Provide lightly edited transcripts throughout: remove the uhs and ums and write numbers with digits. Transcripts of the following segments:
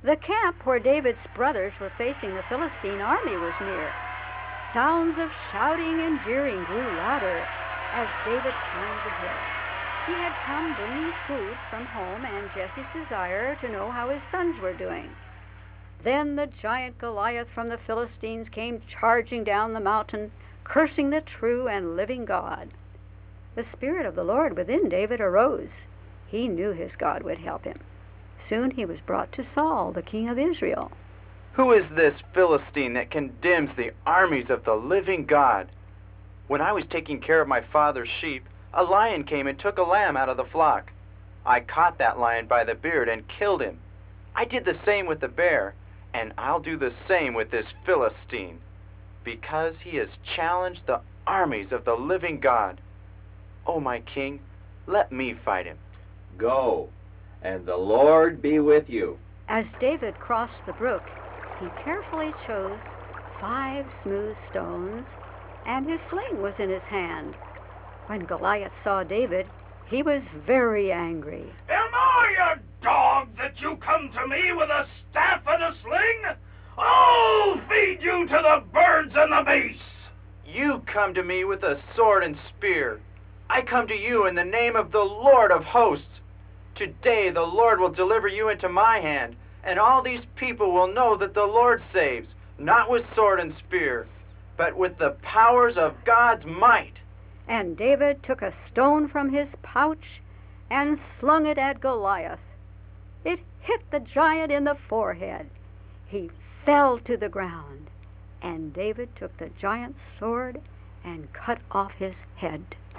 The camp where David's brothers were facing the Philistine army was near. Sounds of shouting and jeering grew louder as David climbed the hill. He had come bringing food from home and Jesse's desire to know how his sons were doing. Then the giant Goliath from the Philistines came charging down the mountain, cursing the true and living God. The Spirit of the Lord within David arose. He knew his God would help him. Soon he was brought to Saul, the king of Israel. Who is this Philistine that condemns the armies of the living God? When I was taking care of my father's sheep, a lion came and took a lamb out of the flock. I caught that lion by the beard and killed him. I did the same with the bear, and I'll do the same with this Philistine, because he has challenged the armies of the living God. Oh, my king, let me fight him. Go, and the Lord be with you. As David crossed the brook, he carefully chose 5 smooth stones, and his sling was in his hand. When Goliath saw David, he was very angry. Am I a dog that you come to me with a staff and a sling? I'll feed you to the birds and the beasts. You come to me with a sword and spear. I come to you in the name of the Lord of hosts. Today the Lord will deliver you into my hand, and all these people will know that the Lord saves, not with sword and spear, but with the powers of God's might. And David took a stone from his pouch and slung it at Goliath. It hit the giant in the forehead. He fell to the ground, and David took the giant's sword and cut off his head.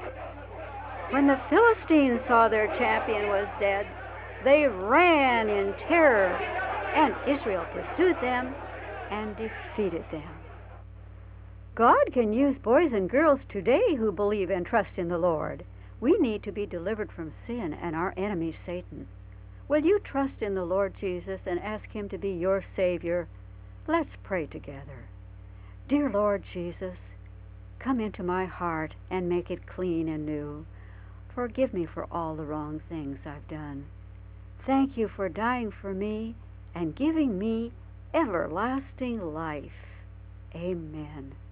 When the Philistines saw their champion was dead, they ran in terror, and Israel pursued them and defeated them. God can use boys and girls today who believe and trust in the Lord. We need to be delivered from sin and our enemy, Satan. Will you trust in the Lord Jesus and ask him to be your Savior? Let's pray together. Dear Lord Jesus, come into my heart and make it clean and new. Forgive me for all the wrong things I've done. Thank you for dying for me and giving me everlasting life. Amen.